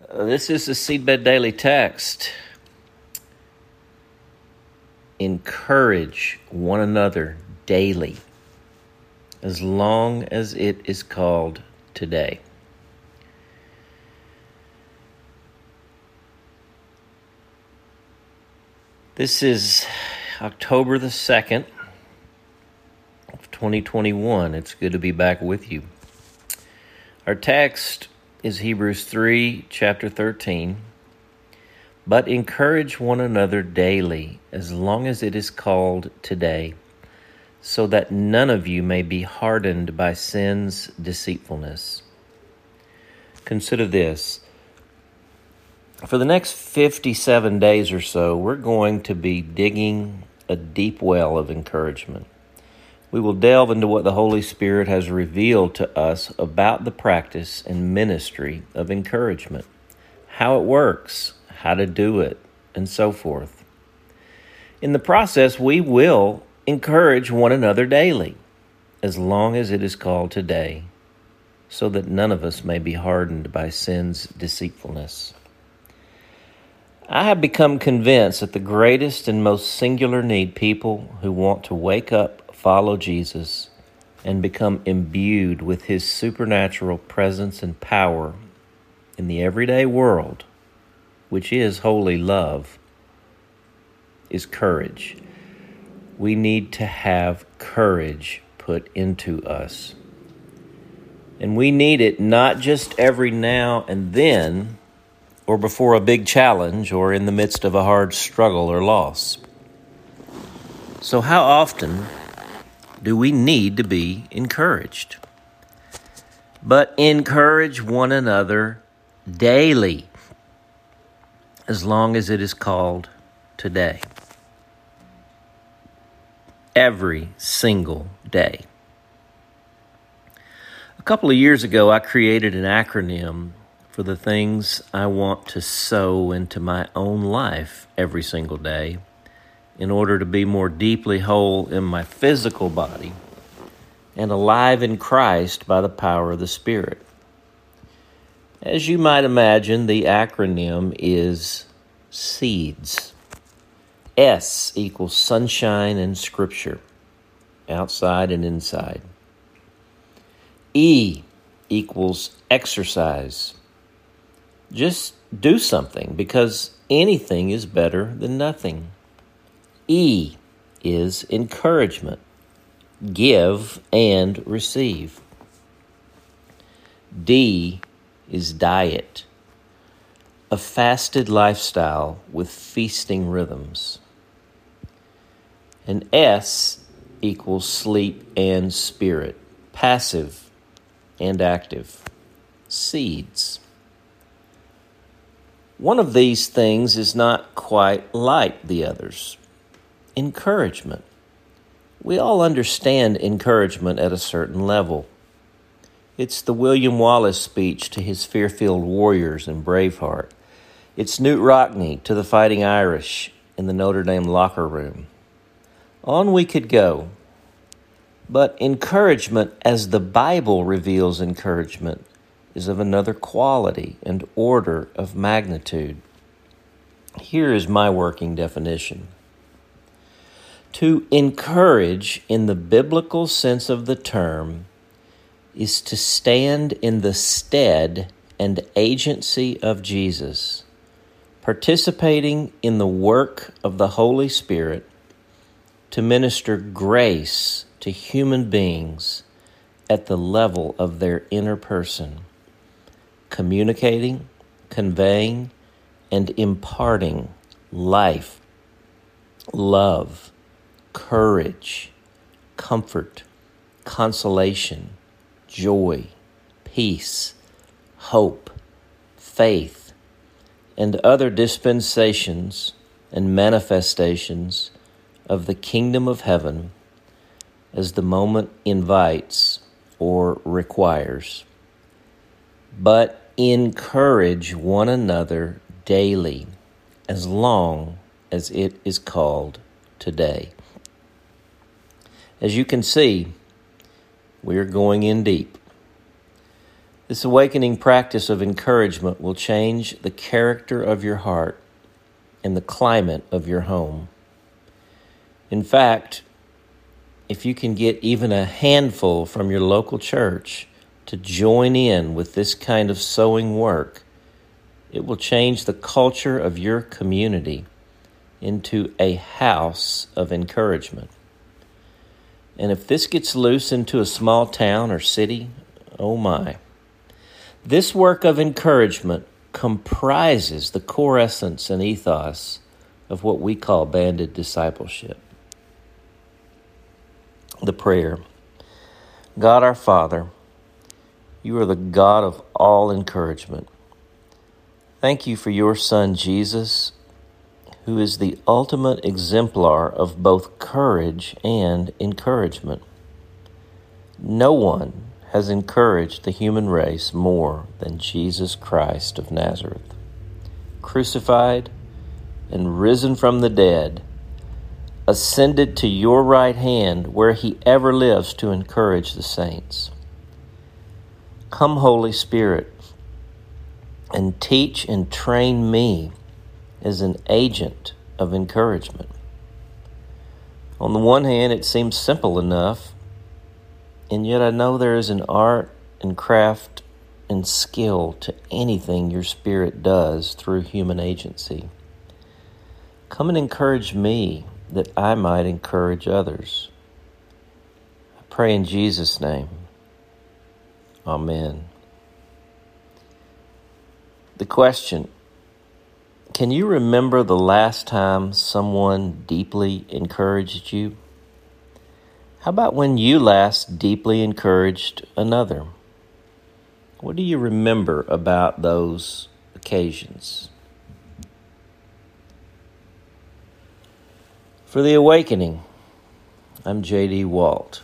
This is the Seedbed Daily Text. Encourage one another daily, as long as it is called today. This is October the 2nd of 2021. It's good to be back with you. Our text is Hebrews 3, chapter 13. But encourage one another daily, as long as it is called today, so that none of you may be hardened by sin's deceitfulness. Consider this. For the next 57 days or so, we're going to be digging a deep well of encouragement. We will delve into what the Holy Spirit has revealed to us about the practice and ministry of encouragement, how it works, how to do it, and so forth. In the process, we will encourage one another daily, as long as it is called today, so that none of us may be hardened by sin's deceitfulness. I have become convinced that the greatest and most singular need people who want to wake up, follow Jesus, and become imbued with His supernatural presence and power in the everyday world, which is holy love, is courage. We need to have courage put into us. And we need it not just every now and then, or before a big challenge, or in the midst of a hard struggle or loss. So how often do we need to be encouraged? But encourage one another daily, as long as it is called today. Every single day. A couple of years ago, I created an acronym for the things I want to sow into my own life every single day in order to be more deeply whole in my physical body and alive in Christ by the power of the Spirit. As you might imagine, the acronym is SEEDS. S equals sunshine and Scripture, outside and inside. E equals exercise. Just do something, because anything is better than nothing. E is encouragement. Give and receive. D is diet. A fasted lifestyle with feasting rhythms. And S equals sleep and spirit. Passive and active. Seeds. One of these things is not quite like the others. Encouragement. We all understand encouragement at a certain level. It's the William Wallace speech to his fear-filled warriors in Braveheart. It's Knute Rockne to the Fighting Irish in the Notre Dame locker room. On we could go. But encouragement, as the Bible reveals encouragement, is of another quality and order of magnitude. Here is my working definition. To encourage, in the biblical sense of the term, is to stand in the stead and agency of Jesus, participating in the work of the Holy Spirit to minister grace to human beings at the level of their inner person, communicating, conveying, and imparting life, love, courage, comfort, consolation, joy, peace, hope, faith, and other dispensations and manifestations of the kingdom of heaven as the moment invites or requires. But encourage one another daily, as long as it is called today. As you can see, we are going in deep. This awakening practice of encouragement will change the character of your heart and the climate of your home. In fact, if you can get even a handful from your local church to join in with this kind of sowing work, it will change the culture of your community into a house of encouragement. And if this gets loose into a small town or city, oh my. This work of encouragement comprises the core essence and ethos of what we call banded discipleship. The prayer. God our Father, you are the God of all encouragement. Thank you for your Son, Jesus, who is the ultimate exemplar of both courage and encouragement. No one has encouraged the human race more than Jesus Christ of Nazareth, crucified and risen from the dead, ascended to your right hand where he ever lives to encourage the saints. Come, Holy Spirit, and teach and train me as an agent of encouragement. On the one hand, it seems simple enough, and yet I know there is an art and craft and skill to anything your Spirit does through human agency. Come and encourage me that I might encourage others. I pray in Jesus' name. Amen. The question: can you remember the last time someone deeply encouraged you? How about when you last deeply encouraged another? What do you remember about those occasions? For The Awakening, I'm J.D. Walt.